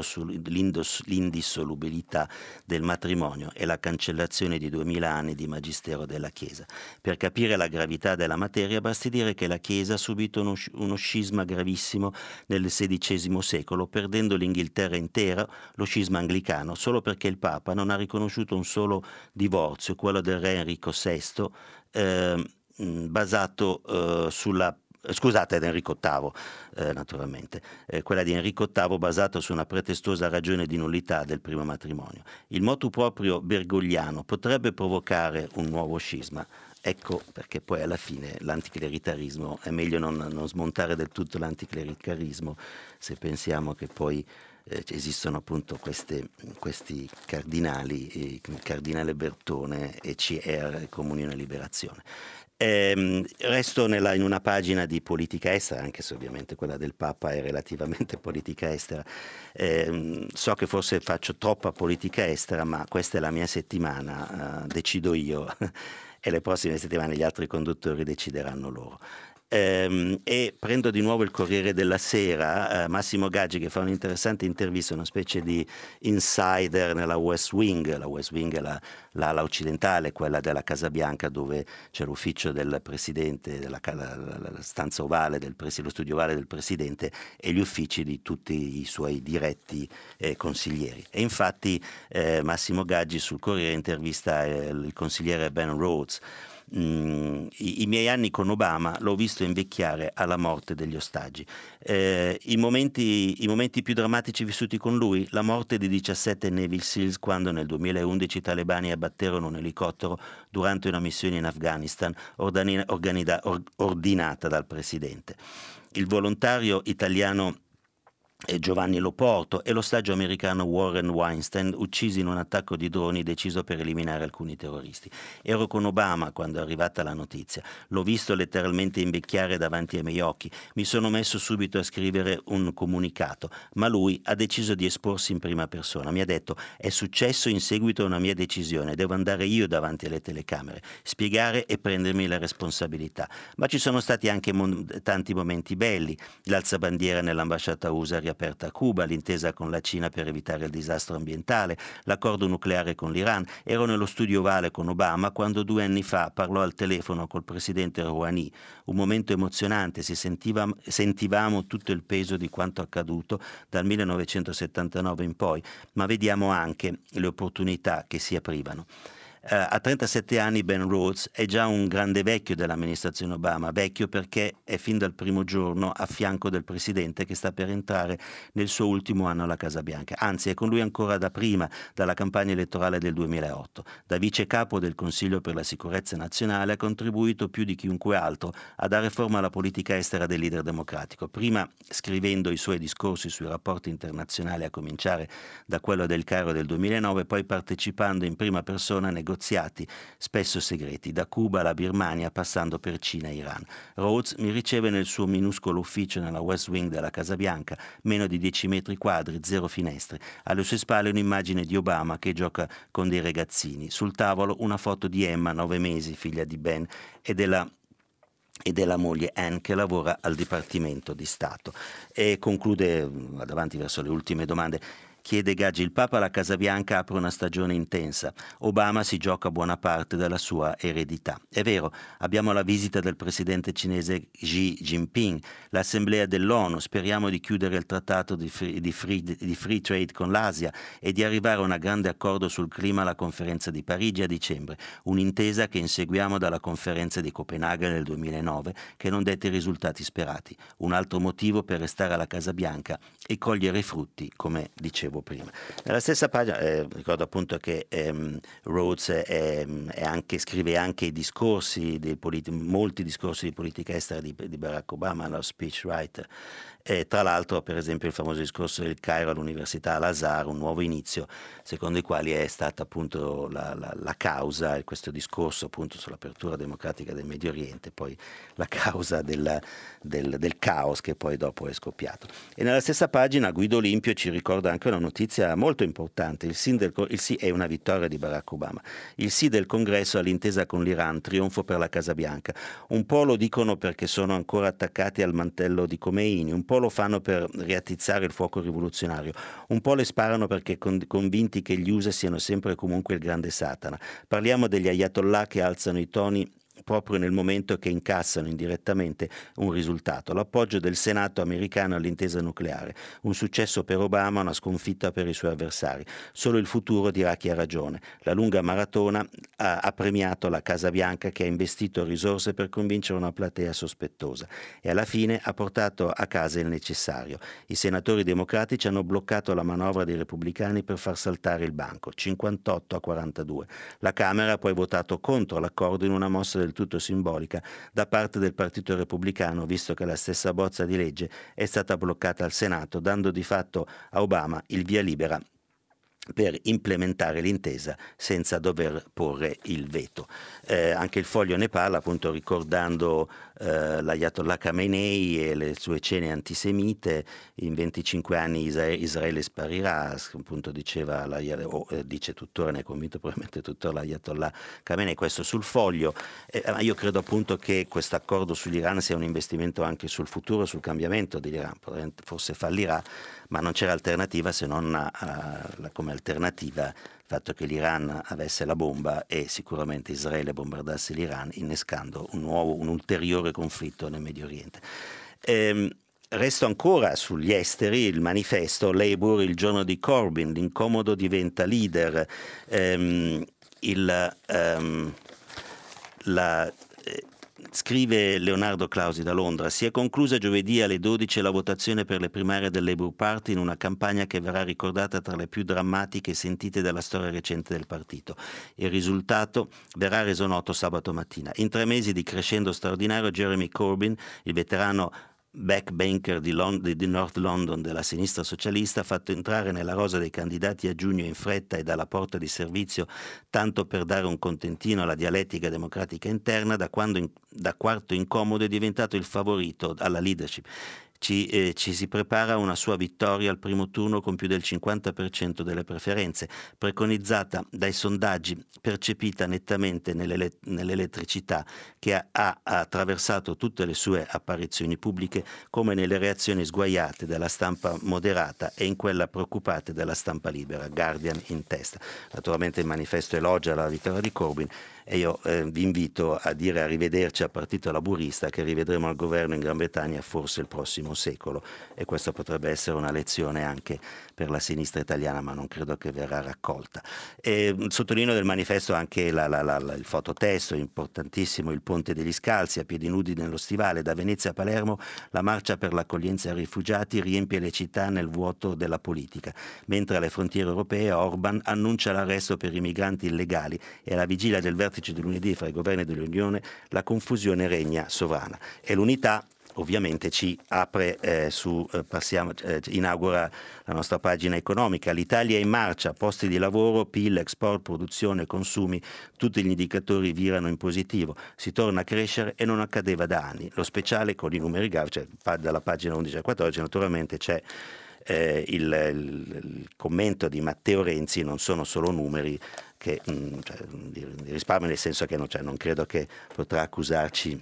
sull'indissolubilità del matrimonio e la cancellazione di duemila anni di magistero della Chiesa. Per capire la gravità della materia basti dire che la Chiesa ha subito uno, uno scisma gravissimo nel sedicesimo secolo, perdendo l'Inghilterra intera, lo scisma anglicano, solo perché il Papa non ha riconosciuto un solo divorzio, quello del re Enrico sesto, eh, basato eh, sulla scusate, ad Enrico ottavo, eh, naturalmente, eh, quella di Enrico ottavo basata su una pretestuosa ragione di nullità del primo matrimonio. Il motu proprio bergogliano potrebbe provocare un nuovo scisma. Ecco perché poi alla fine l'anticlericalismo, è meglio non, non smontare del tutto l'anticlericalismo se pensiamo che poi eh, esistono appunto queste, questi cardinali, eh, il cardinale Bertone e C R, Comunione e Liberazione. Eh, resto nella, in una pagina di politica estera, anche se ovviamente quella del Papa è relativamente politica estera. Eh, so che forse faccio troppa politica estera, ma questa è la mia settimana, eh, decido io e le prossime settimane gli altri conduttori decideranno loro. Ehm, e prendo di nuovo il Corriere della Sera, eh, Massimo Gaggi che fa un'interessante intervista, una specie di insider nella West Wing. La West Wing è la, l'ala occidentale, quella della Casa Bianca, dove c'è l'ufficio del presidente, della, la, la, la stanza ovale, del lo studio ovale del presidente e gli uffici di tutti i suoi diretti eh, consiglieri. E infatti eh, Massimo Gaggi sul Corriere intervista eh, il consigliere Ben Rhodes. Mm, i, i miei anni con Obama l'ho visto invecchiare alla morte degli ostaggi. Eh, i, momenti, i momenti più drammatici vissuti con lui, la morte di diciassette Navy SEALs quando nel duemilaundici i talebani abbatterono un elicottero durante una missione in Afghanistan ordina, organida, or, ordinata dal presidente. Il volontario italiano Giovanni Loporto e l'ostaggio americano Warren Weinstein, uccisi in un attacco di droni deciso per eliminare alcuni terroristi. Ero con Obama quando è arrivata la notizia, l'ho visto letteralmente invecchiare davanti ai miei occhi, mi sono messo subito a scrivere un comunicato, ma lui ha deciso di esporsi in prima persona. Mi ha detto: è successo in seguito a una mia decisione, devo andare io davanti alle telecamere, spiegare e prendermi le responsabilità. Ma ci sono stati anche mo- tanti momenti belli, l'alzabandiera nell'ambasciata U S A aperta a Cuba, l'intesa con la Cina per evitare il disastro ambientale, l'accordo nucleare con l'Iran. Ero nello studio ovale con Obama quando due anni fa parlò al telefono col presidente Rouhani. Un momento emozionante, si sentiva, sentivamo tutto il peso di quanto accaduto dal millenovecentosettantanove in poi, ma vediamo anche le opportunità che si aprivano. Uh, a trentasette anni Ben Rhodes è già un grande vecchio dell'amministrazione Obama, vecchio perché è fin dal primo giorno a fianco del presidente che sta per entrare nel suo ultimo anno alla Casa Bianca, anzi è con lui ancora da prima, dalla campagna elettorale del duemilaotto. Da vice capo del Consiglio per la sicurezza nazionale ha contribuito più di chiunque altro a dare forma alla politica estera del leader democratico, prima scrivendo i suoi discorsi sui rapporti internazionali a cominciare da quello del Cairo del duemilanove, poi partecipando in prima persona a negoziati negoziati, spesso segreti, da Cuba alla Birmania passando per Cina e Iran. Rhodes mi riceve nel suo minuscolo ufficio nella West Wing della Casa Bianca, meno di dieci metri quadri, zero finestre. Alle sue spalle un'immagine di Obama che gioca con dei ragazzini. Sul tavolo una foto di Emma, nove mesi, figlia di Ben, e della e della moglie Anne che lavora al Dipartimento di Stato. E conclude, va avanti verso le ultime domande. Chiede Gaggi: il Papa alla Casa Bianca apre una stagione intensa. Obama si gioca buona parte della sua eredità. È vero, abbiamo la visita del presidente cinese Xi Jinping, l'assemblea dell'ONU, speriamo di chiudere il trattato di free, di, free, di free trade con l'Asia e di arrivare a un grande accordo sul clima alla conferenza di Parigi a dicembre, un'intesa che inseguiamo dalla conferenza di Copenaghen nel duemilanove che non dette i risultati sperati. Un altro motivo per restare alla Casa Bianca e cogliere i frutti, come dicevo prima. Nella stessa pagina eh, ricordo appunto che ehm, Rhodes è, è anche, scrive anche i discorsi dei politi- molti discorsi di politica estera di, di Barack Obama, lo speechwriter. E tra l'altro, per esempio, il famoso discorso del Cairo all'Università Al-Azhar, un nuovo inizio, secondo i quali è stata appunto la, la, la causa, e questo discorso appunto sull'apertura democratica del Medio Oriente, poi la causa del, del, del caos che poi dopo è scoppiato. E nella stessa pagina Guido Olimpio ci ricorda anche una notizia molto importante: il sì, del, il sì è una vittoria di Barack Obama, il sì del Congresso all'intesa con l'Iran, trionfo per la Casa Bianca. Un po' lo dicono perché sono ancora attaccati al mantello di Khomeini, un po' lo fanno per riattizzare il fuoco rivoluzionario, un po' le sparano perché con, convinti che gli U S A siano sempre e comunque il grande Satana. Parliamo degli ayatollah che alzano i toni proprio nel momento che incassano indirettamente un risultato, l'appoggio del Senato americano all'intesa nucleare, un successo per Obama, una sconfitta per i suoi avversari. Solo il futuro dirà chi ha ragione. La lunga maratona ha, ha premiato la Casa Bianca, che ha investito risorse per convincere una platea sospettosa, e alla fine ha portato a casa il necessario. I senatori democratici hanno bloccato la manovra dei repubblicani per far saltare il banco, cinquantotto a quarantadue. La Camera ha poi votato contro l'accordo in una mossa del tutto simbolica da parte del Partito Repubblicano, visto che la stessa bozza di legge è stata bloccata al Senato, dando di fatto a Obama il via libera per implementare l'intesa senza dover porre il veto. Eh, anche il Foglio ne parla, appunto, ricordando eh, l'Ayatollah Khamenei e le sue cene antisemite. In venticinque anni Israele, Israele sparirà, appunto diceva la, o eh, dice tuttora, ne è convinto probabilmente tuttora l'Ayatollah Khamenei, questo sul Foglio. Eh, ma io credo appunto che questo accordo sull'Iran sia un investimento anche sul futuro, sul cambiamento dell'Iran. Forse fallirà, ma non c'era alternativa se non a, a, a, come alternativa il fatto che l'Iran avesse la bomba e sicuramente Israele bombardasse l'Iran, innescando un nuovo, un ulteriore conflitto nel Medio Oriente. Ehm, resto ancora sugli esteri, il manifesto Labour, il giorno di Corbyn, l'incomodo diventa leader. Ehm, il, ehm, la, eh, Scrive Leonardo Clausi da Londra: si è conclusa giovedì alle dodici la votazione per le primarie del Labour Party, in una campagna che verrà ricordata tra le più drammatiche e sentite della storia recente del partito. Il risultato verrà reso noto sabato mattina. In tre mesi di crescendo straordinario, Jeremy Corbyn, il veterano backbanker di, Lond- di North London della sinistra socialista, ha fatto entrare nella rosa dei candidati a giugno in fretta e dalla porta di servizio, tanto per dare un contentino alla dialettica democratica interna. Da quando in, da quarto incomodo è diventato il favorito alla leadership. Ci, eh, ci si prepara a una sua vittoria al primo turno con più del cinquanta per cento delle preferenze, preconizzata dai sondaggi, percepita nettamente nell'ele- nell'elettricità che ha, ha attraversato tutte le sue apparizioni pubbliche, come nelle reazioni sguaiate della stampa moderata e in quella preoccupate della stampa libera, Guardian in testa. Naturalmente il manifesto elogia la vittoria di Corbyn e io eh, vi invito a dire arrivederci al partito laburista, che rivedremo al governo in Gran Bretagna forse il prossimo secolo, e questo potrebbe essere una lezione anche per la sinistra italiana, ma non credo che verrà raccolta. E sottolineo del manifesto anche la, la, la, la, il fototesto importantissimo: il Ponte degli Scalzi a piedi nudi nello stivale. Da Venezia a Palermo la marcia per l'accoglienza ai rifugiati riempie le città nel vuoto della politica, mentre alle frontiere europee Orban annuncia l'arresto per i migranti illegali e alla vigilia del vertice di lunedì fra i governi dell'Unione la confusione regna sovrana. E l'Unità ovviamente ci apre eh, su, eh, passiamo, eh, inaugura la nostra pagina economica. L'Italia è in marcia, posti di lavoro, P I L, export, produzione, consumi, tutti gli indicatori virano in positivo, si torna a crescere e non accadeva da anni. Lo speciale con i numeri G A V, cioè dalla pagina undici a quattordici, naturalmente c'è eh, il, il, il commento di Matteo Renzi: non sono solo numeri, che mh, cioè, di, di risparmio, nel senso che non, cioè, non credo che potrà accusarci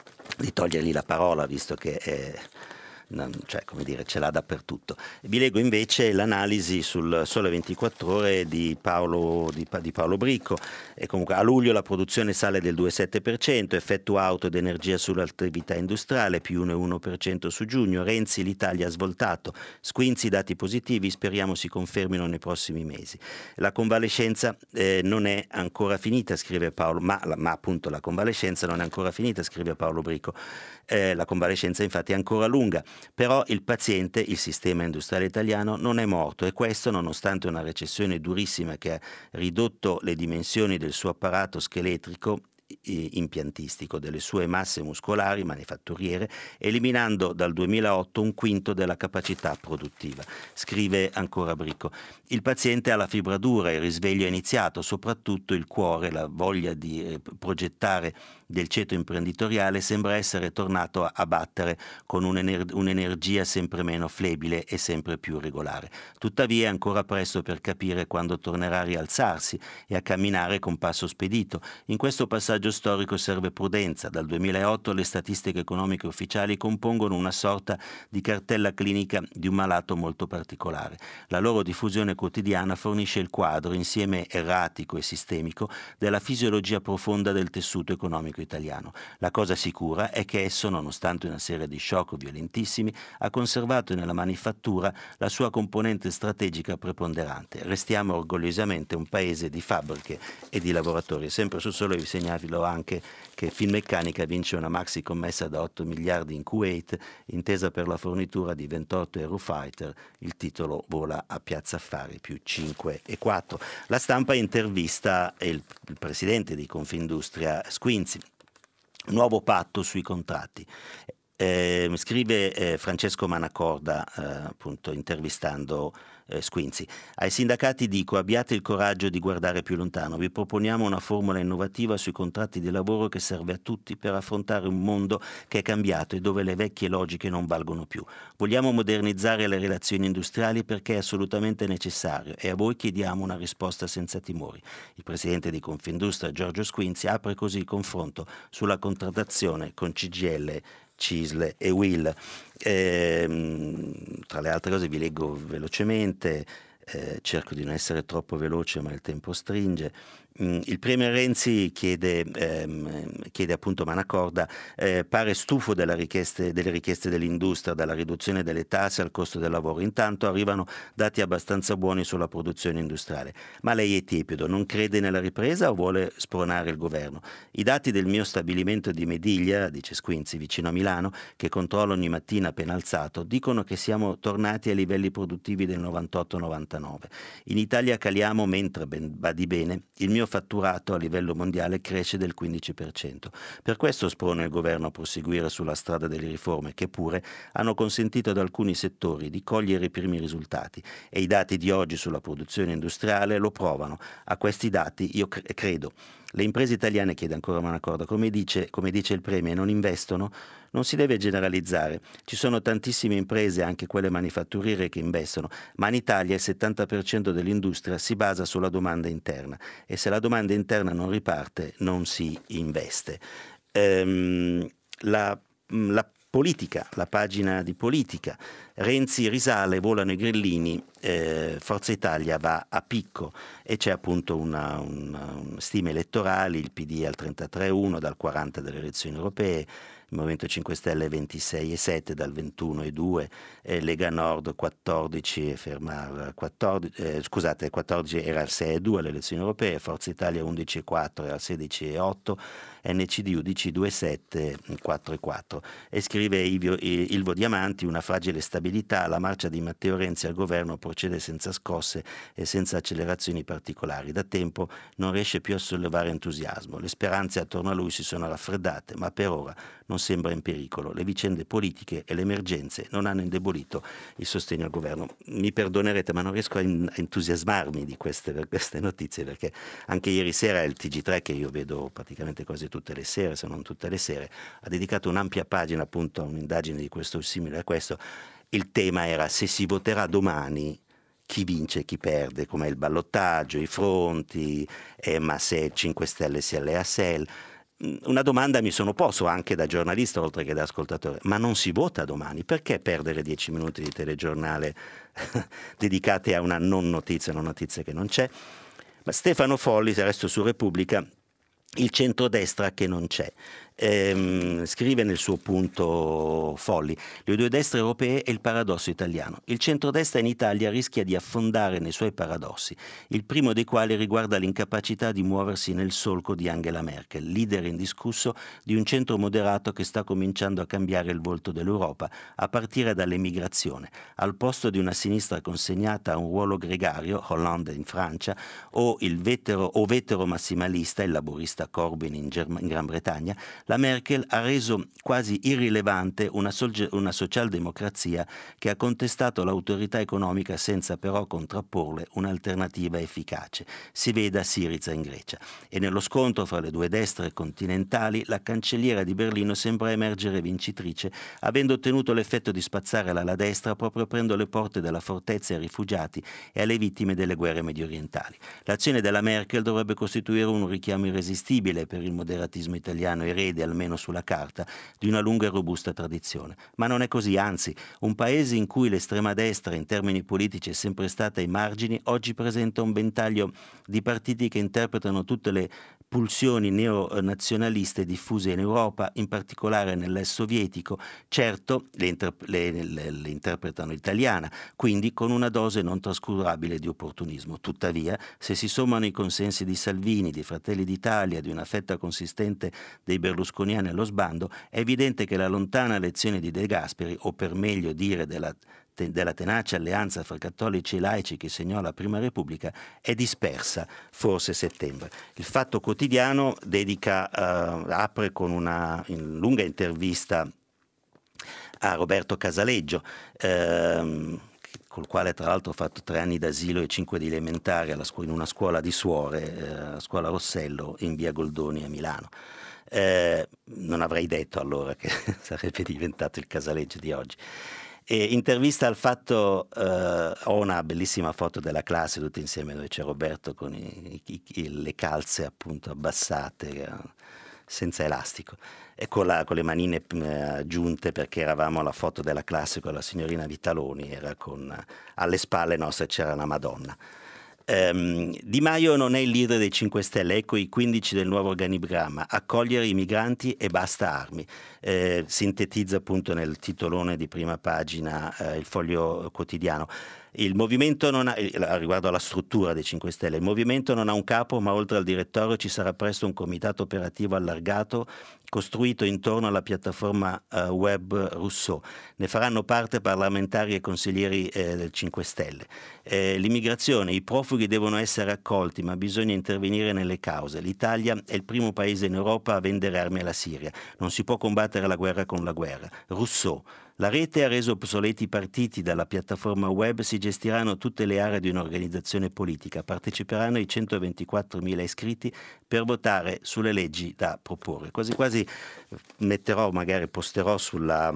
di togliergli la parola, visto che è, non, cioè, come dire, ce l'ha dappertutto. Vi leggo invece l'analisi sul Sole ventiquattro Ore di Paolo, di, di Paolo Bricco. E comunque a luglio la produzione sale del due virgola sette per cento, effetto auto ed energia sull'attività industriale, più uno virgola uno per cento su giugno. Renzi: l'Italia ha svoltato. Squinzi: dati positivi, speriamo si confermino nei prossimi mesi. La convalescenza eh, non è ancora finita, scrive Paolo, ma, ma appunto la convalescenza non è ancora finita, scrive Paolo Bricco. Eh, la convalescenza infatti è ancora lunga, però il paziente, il sistema industriale italiano, non è morto, e questo nonostante una recessione durissima che ha ridotto le dimensioni del suo apparato scheletrico, impiantistico, delle sue masse muscolari manifatturiere, eliminando dal duemilaotto un quinto della capacità produttiva. Scrive ancora Bricco: il paziente ha la fibra dura, il risveglio è iniziato, soprattutto il cuore, la voglia di eh, progettare del ceto imprenditoriale sembra essere tornato a, a battere con un'ener- un'energia sempre meno flebile e sempre più regolare. Tuttavia è ancora presto per capire quando tornerà a rialzarsi e a camminare con passo spedito. In questo passaggio passaggio storico serve prudenza. Dal duemilaotto le statistiche economiche ufficiali compongono una sorta di cartella clinica di un malato molto particolare. La loro diffusione quotidiana fornisce il quadro, insieme erratico e sistemico, della fisiologia profonda del tessuto economico italiano. La cosa sicura è che esso, nonostante una serie di shock violentissimi, ha conservato nella manifattura la sua componente strategica preponderante. Restiamo orgogliosamente un paese di fabbriche e di lavoratori. Sempre sul Sole vi segnalo anche che Finmeccanica vince una maxi commessa da otto miliardi in Kuwait, intesa per la fornitura di ventotto Eurofighter. Il titolo vola a Piazza Affari più cinque e quattro. La Stampa intervista il, il presidente di Confindustria Squinzi. Nuovo patto sui contratti. Eh, scrive eh, Francesco Manacorda, eh, appunto intervistando eh, Squinzi. Ai sindacati dico: abbiate il coraggio di guardare più lontano. Vi proponiamo una formula innovativa sui contratti di lavoro che serve a tutti per affrontare un mondo che è cambiato e dove le vecchie logiche non valgono più. Vogliamo modernizzare le relazioni industriali perché è assolutamente necessario e a voi chiediamo una risposta senza timori. Il presidente di Confindustria, Giorgio Squinzi, apre così il confronto sulla contrattazione con C G I L, C I S L e U I L. Eh, tra le altre cose vi leggo velocemente, eh, cerco di non essere troppo veloce ma il tempo stringe. Mm, il premier Renzi chiede, ehm, chiede appunto Manacorda, eh, pare stufo della richieste, delle richieste dell'industria, dalla riduzione delle tasse al costo del lavoro. Intanto arrivano dati abbastanza buoni sulla produzione industriale. Ma lei è tiepido, non crede nella ripresa o vuole spronare il governo? I dati del mio stabilimento di Mediglia, dice Squinzi, vicino a Milano, che controllo ogni mattina appena alzato, dicono che siamo tornati ai livelli produttivi del novantotto novantanove. In Italia caliamo mentre, ben, badi bene, il mio fatturato a livello mondiale cresce del quindici per cento. Per questo sprona il governo a proseguire sulla strada delle riforme che pure hanno consentito ad alcuni settori di cogliere i primi risultati e i dati di oggi sulla produzione industriale lo provano. A questi dati io cre- credo. Le imprese italiane, chiede ancora Manacorda, come dice, come dice il Premier, non investono? Non si deve generalizzare. Ci sono tantissime imprese, anche quelle manifatturiere, che investono, ma in Italia il settanta per cento dell'industria si basa sulla domanda interna e se la domanda interna non riparte non si investe. Ehm, la, la politica, la pagina di politica. Renzi risale, volano i grillini, eh, Forza Italia va a picco e c'è appunto una, una, una stime elettorali, il P D al trentatré virgola uno dal quaranta delle elezioni europee, il Movimento cinque Stelle ventisei virgola sette dal ventuno virgola due, eh, Lega Nord quattordici e ferma quattordici, eh, scusate, quattordici era al sei virgola due alle elezioni europee, Forza Italia undici virgola quattro era al sedici virgola otto, N C D U dieci virgola sette, quattro virgola quattro. E scrive Ivio, Ilvo Diamanti: una fragile stabilità, la marcia di Matteo Renzi al governo procede senza scosse e senza accelerazioni particolari. Da tempo non riesce più a sollevare entusiasmo. Le speranze attorno a lui si sono raffreddate, ma per ora non sembra in pericolo. Le vicende politiche e le emergenze non hanno indebolito il sostegno al governo. Mi perdonerete, ma non riesco a, in, a entusiasmarmi di queste, per queste notizie, perché anche ieri sera il T G tre, che io vedo praticamente quasi tutte le sere, se non tutte le sere, ha dedicato un'ampia pagina appunto a un'indagine di questo simile a questo. Il tema era: se si voterà domani, chi vince e chi perde, com'è il ballottaggio, i fronti, eh, ma se cinque Stelle si allea a S E L. Una domanda mi sono posto anche da giornalista oltre che da ascoltatore: ma non si vota domani? Perché perdere dieci minuti di telegiornale dedicati a una non notizia, una notizia che non c'è? Ma Stefano Folli, se resto su Repubblica, il centrodestra che non c'è. Ehm, scrive nel suo punto Folli: le due destre europee e il paradosso italiano. Il centrodestra in Italia rischia di affondare nei suoi paradossi, il primo dei quali riguarda l'incapacità di muoversi nel solco di Angela Merkel, leader indiscusso di un centro moderato che sta cominciando a cambiare il volto dell'Europa, a partire dall'emigrazione. Al posto di una sinistra consegnata a un ruolo gregario, Hollande in Francia, o il vetero o vetero massimalista, il laburista Corbyn in, Germ- in Gran Bretagna, la Merkel ha reso quasi irrilevante una, sol- una socialdemocrazia che ha contestato l'autorità economica senza però contrapporle un'alternativa efficace. Si veda Syriza in Grecia. E nello scontro fra le due destre continentali la cancelliera di Berlino sembra emergere vincitrice, avendo ottenuto l'effetto di spazzare l'ala destra proprio aprendo le porte della fortezza ai rifugiati e alle vittime delle guerre mediorientali. L'azione della Merkel dovrebbe costituire un richiamo irresistibile per il moderatismo italiano, erede, almeno sulla carta, di una lunga e robusta tradizione. Ma non è così, anzi, un paese in cui l'estrema destra in termini politici è sempre stata ai margini, oggi presenta un ventaglio di partiti che interpretano tutte le pulsioni neonazionaliste diffuse in Europa, in particolare nell'est sovietico. Certo, le, interp- le, le, le interpretano italiana, quindi con una dose non trascurabile di opportunismo. Tuttavia, se si sommano i consensi di Salvini, di Fratelli d'Italia, di una fetta consistente dei berlusconiani allo sbando, è evidente che la lontana lezione di De Gasperi, o per meglio dire della della tenace alleanza fra cattolici e laici che segnò la Prima Repubblica, è dispersa, forse settembre. Il Fatto Quotidiano dedica, eh, apre con una in lunga intervista a Roberto Casaleggio, ehm, col quale tra l'altro ho fatto tre anni d'asilo e cinque di elementare alla scu- in una scuola di suore, eh, la scuola Rossello in via Goldoni a Milano. Eh, non avrei detto allora che sarebbe diventato il Casaleggio di oggi. E intervista al Fatto, eh, ho una bellissima foto della classe tutti insieme dove c'è Roberto con i, i, i, le calze appunto abbassate, eh, senza elastico, e con, la, con le manine eh, aggiunte, perché eravamo alla foto della classe con la signorina Vitaloni, era con alle spalle nostre c'era la Madonna. Um, Di Maio non è il leader dei cinque Stelle, ecco i quindici del nuovo organigramma: accogliere i migranti e basta armi. Eh, sintetizza appunto nel titolone di prima pagina eh, il Foglio Quotidiano. Il movimento non ha, riguardo alla struttura dei cinque Stelle, il movimento non ha un capo, ma oltre al direttorio ci sarà presto un comitato operativo allargato costruito intorno alla piattaforma uh, web Rousseau. Ne faranno parte parlamentari e consiglieri eh, del cinque Stelle. Eh, l'immigrazione, i profughi devono essere accolti, ma bisogna intervenire nelle cause. L'Italia è il primo paese in Europa a vendere armi alla Siria. Non si può combattere la guerra con la guerra. Rousseau. La rete ha reso obsoleti i partiti, dalla piattaforma web si gestiranno tutte le aree di un'organizzazione politica, parteciperanno i centoventiquattromila iscritti per votare sulle leggi da proporre. Quasi quasi metterò, magari posterò sulla...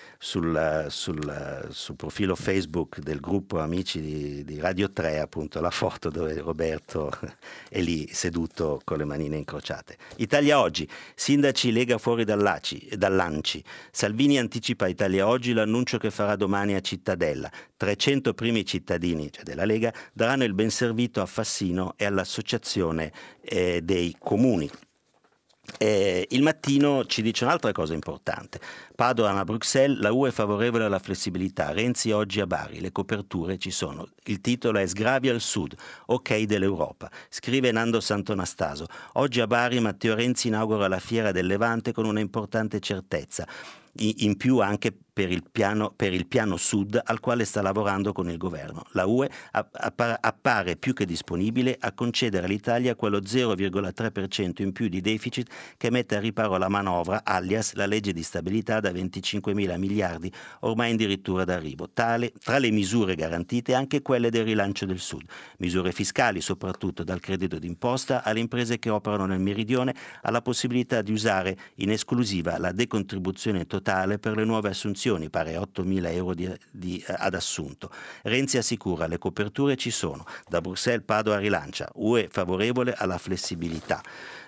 Sul, sul, sul profilo Facebook del gruppo Amici di, di Radio tre appunto la foto dove Roberto è lì seduto con le manine incrociate. Italia Oggi, sindaci Lega fuori dall'A C I, dall'A N C I, Salvini anticipa Italia Oggi l'annuncio che farà domani a Cittadella, trecento primi cittadini, cioè della Lega, daranno il benservito a Fassino e all'associazione eh, dei comuni. Eh, il Mattino ci dice un'altra cosa importante. Padoan a Bruxelles, la U E è favorevole alla flessibilità, Renzi oggi a Bari, le coperture ci sono. Il titolo è Sgravi al Sud, ok dell'Europa. Scrive Nando Santonastaso. Oggi a Bari Matteo Renzi inaugura la Fiera del Levante con una importante certezza, in più anche per il piano, per il piano Sud al quale sta lavorando con il governo. La U E appare più che disponibile a concedere all'Italia quello zero virgola tre per cento in più di deficit che mette a riparo la manovra, alias la legge di stabilità da venticinquemila miliardi, ormai addirittura d'arrivo. Tale, tra le misure garantite anche quelle del rilancio del Sud. Misure fiscali, soprattutto dal credito d'imposta alle imprese che operano nel meridione, alla possibilità di usare in esclusiva la decontribuzione totale per le nuove assunzioni, pare ottomila euro di, di, ad assunto. Renzi assicura le coperture ci sono. Da Bruxelles Padova rilancia. U E favorevole alla flessibilità.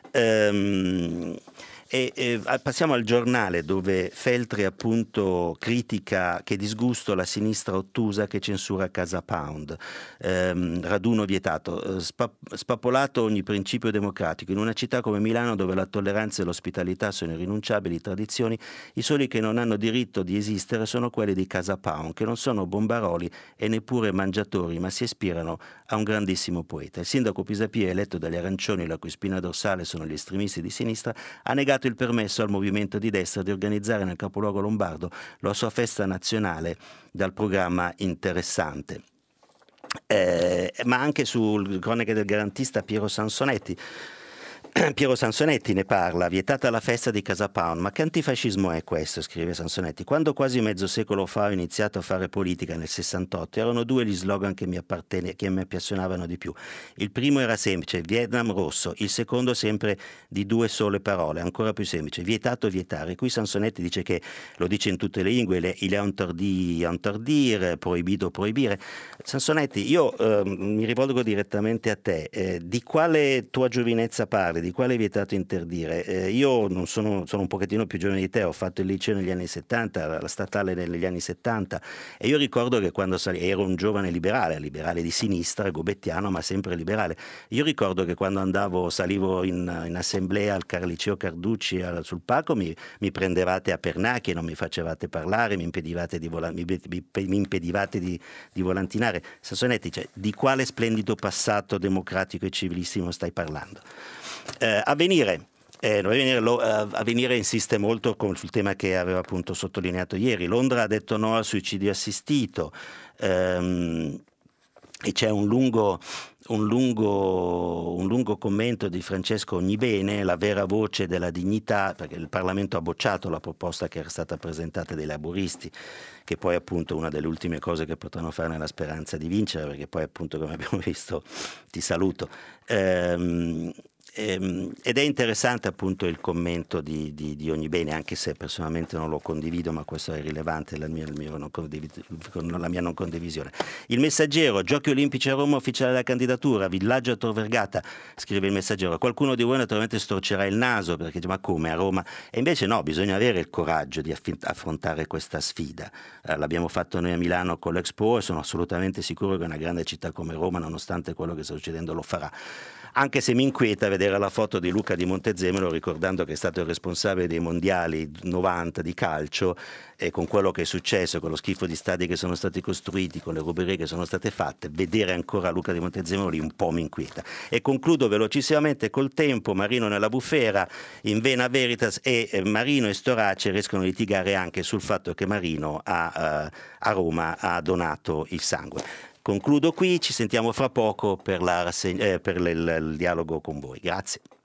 Ehm, E, e passiamo al Giornale, dove Feltri appunto critica che disgusto la sinistra ottusa che censura Casa Pound, ehm, raduno vietato, spa, spapolato ogni principio democratico. In una città come Milano, dove la tolleranza e l'ospitalità sono irrinunciabili tradizioni, i soli che non hanno diritto di esistere sono quelli di Casa Pound, che non sono bombaroli e neppure mangiatori, ma si ispirano a un grandissimo poeta. Il sindaco Pisapia, eletto dagli arancioni, la cui spina dorsale sono gli estremisti di sinistra, ha negato il permesso al movimento di destra di organizzare nel capoluogo lombardo la sua festa nazionale dal programma interessante. Eh, ma anche sul Cronache del Garantista Piero Sansonetti Piero Sansonetti ne parla, vietata la festa di Casa Pound. Ma che antifascismo è questo? Scrive Sansonetti. Quando quasi mezzo secolo fa ho iniziato a fare politica nel sessantotto, erano due gli slogan che mi, appartene- che mi appassionavano di più. Il primo era semplice, Vietnam rosso, il secondo sempre di due sole parole, ancora più semplice, vietato vietare. Qui Sansonetti dice che lo dice in tutte le lingue, le- il è interdire, interdire, proibito proibire. Sansonetti, io eh, mi rivolgo direttamente a te, eh, di quale tua giovinezza parli? Di quale vietato interdire? Eh, io non sono, sono un pochettino più giovane di te, ho fatto il liceo negli anni settanta, la statale negli anni settanta, e io ricordo che quando sali, ero un giovane liberale, liberale di sinistra, gobettiano, ma sempre liberale. Io ricordo che quando andavo, salivo in, in assemblea al Car- liceo Carducci al- sul palco, mi, mi prendevate a pernacchie, non mi facevate parlare, mi impedivate di, vola- mi, mi- mi impedivate di, di volantinare. Sansonetti, cioè, di quale splendido passato democratico e civilissimo stai parlando? Eh, Avvenire. Eh, Avvenire, lo, eh, Avvenire insiste molto con, sul tema che aveva appunto sottolineato ieri. Londra ha detto no al suicidio assistito, ehm, e c'è un lungo, un, lungo, un lungo commento di Francesco Ognibene, la vera voce della dignità, perché il Parlamento ha bocciato la proposta che era stata presentata dai laburisti, che poi appunto è una delle ultime cose che potranno fare nella speranza di vincere, perché poi appunto, come abbiamo visto, ti saluto. Ehm, Ehm, ed è interessante appunto il commento di, di, di Ognibene, anche se personalmente non lo condivido, ma questo è rilevante, la mia, il mio non condivid- la mia non condivisione. Il Messaggero, Giochi Olimpici a Roma, ufficiale della candidatura, villaggio a Tor Vergata, scrive il Messaggero. Qualcuno di voi naturalmente storcerà il naso perché dice ma come a Roma? E invece no, bisogna avere il coraggio di affi- affrontare questa sfida. Eh, l'abbiamo fatto noi a Milano con l'Expo e sono assolutamente sicuro che una grande città come Roma, nonostante quello che sta succedendo, lo farà. Anche se mi inquieta vedere la foto di Luca di Montezemolo, ricordando che è stato il responsabile dei mondiali novanta di calcio, e con quello che è successo, con lo schifo di stadi che sono stati costruiti, con le ruberie che sono state fatte, vedere ancora Luca di Montezemolo lì un po' mi inquieta. E concludo velocissimamente col Tempo, Marino nella bufera, in vena veritas, e eh, Marino e Storace riescono a litigare anche sul fatto che Marino a, uh, a Roma ha donato il sangue. Concludo qui, ci sentiamo fra poco per, la rassegna, eh, per il, il dialogo con voi. Grazie.